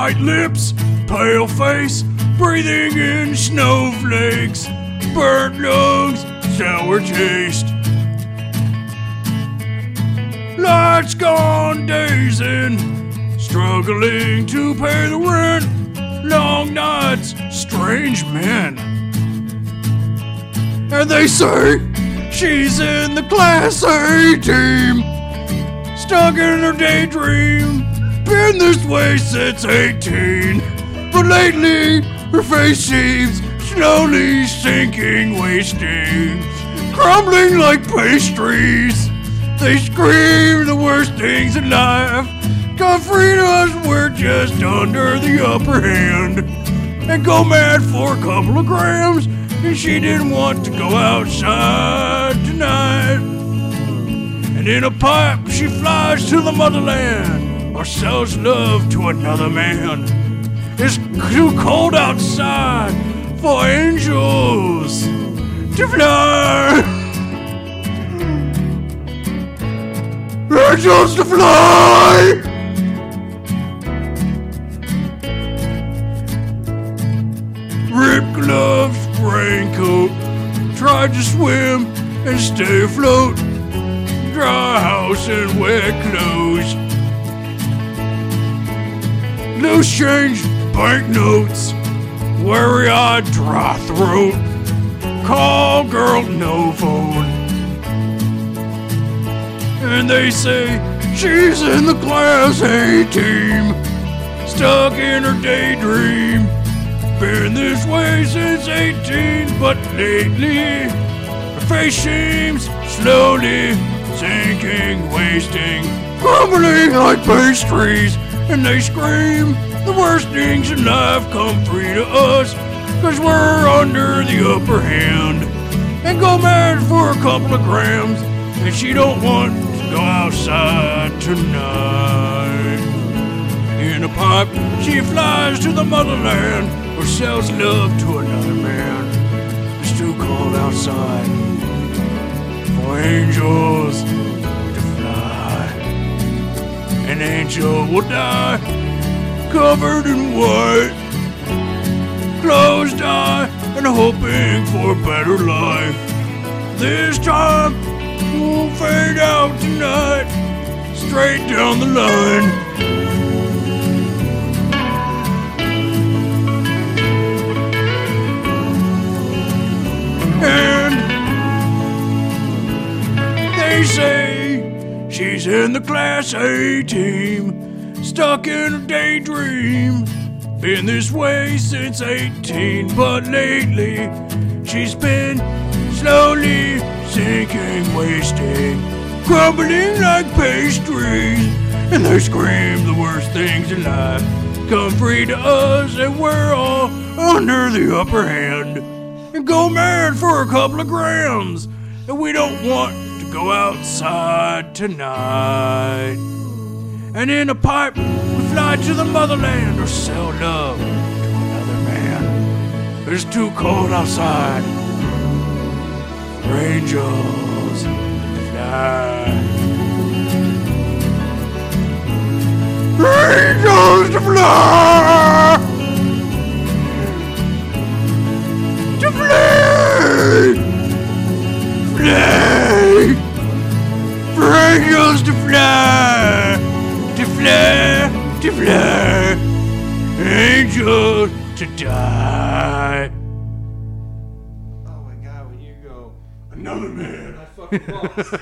Tight lips, pale face, breathing in snowflakes, burnt lungs, sour taste. Lights gone dazing, struggling to pay the rent. Long nights, strange men. And they say she's in the Class A team, stuck in her daydream. Been this way since 18, but lately her face seems slowly sinking, wasting, crumbling like pastries. They scream the worst things in life. Come free to us, we're just under the upper hand. And go mad for a couple of grams, and she didn't want to go outside tonight. And in a pipe she flies to the motherland, or sells love to another man. It's too cold outside for angels to fly. Angels to fly! Ripped gloves, raincoat, tried to swim and stay afloat. Dry house and wet clothes. Loose change, banknotes, weary-eyed, dry throat. Call girl, no phone. And they say she's in the Class A team, stuck in her daydream. Been this way since 18, but lately her face seems slowly sinking, wasting, crumbling like pastries. And they scream the worst things in life come free to us, 'cause we're under the upper hand. And go mad for a couple of grams, and she don't want to go outside tonight. In a pipe she flies to the motherland, or sells love to another man. It's too cold outside for angels to fly. An angel will die covered in white, closed eye and hoping for a better life. This time we'll fade out tonight, straight down the line. And they say she's in the Class A team, stuck in a daydream. Been this way since 18, but lately she's been slowly sinking, wasting, crumbling like pastries. And they scream the worst things in life come free to us, and we're all under the upper hand. And go mad for a couple of grams, and we don't want to go outside tonight. And in a pipe we fly to the motherland, or sell love to another man. It's too cold outside for angels to fly. Angels to fly! To fly! Fly! For angels to fly! To fly! To fly! Angels to die! Oh my God, when you go, Another man. I fucking lost.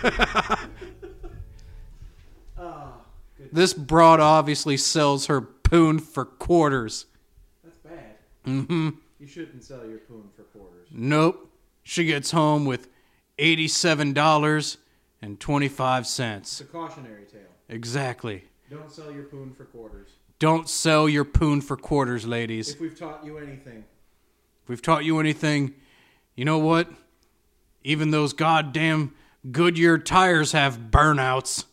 Oh, good. This broad obviously sells her poon for quarters. That's bad. Mm-hmm. You shouldn't sell your poon for quarters. Nope. She gets home with $87.25. It's a cautionary tale. Exactly. Don't sell your poon for quarters. Don't sell your poon for quarters, ladies. If we've taught you anything. If we've taught you anything, you know what? Even those goddamn Goodyear tires have burnouts.